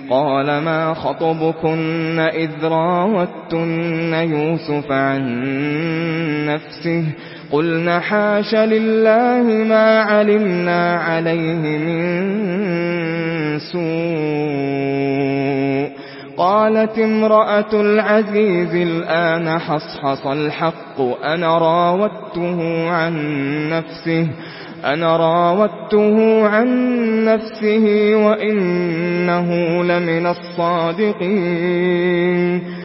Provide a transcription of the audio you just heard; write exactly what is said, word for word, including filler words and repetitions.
قال ما خطبكن إذ راوتن يوسف عن نفسه قلن حاش لله ما علمنا عليه من سوء قالت امرأة العزيز الآن حصحص الحق أنا راودته عن نفسه أنا راودته عن نفسه وإنه لمن الصادقين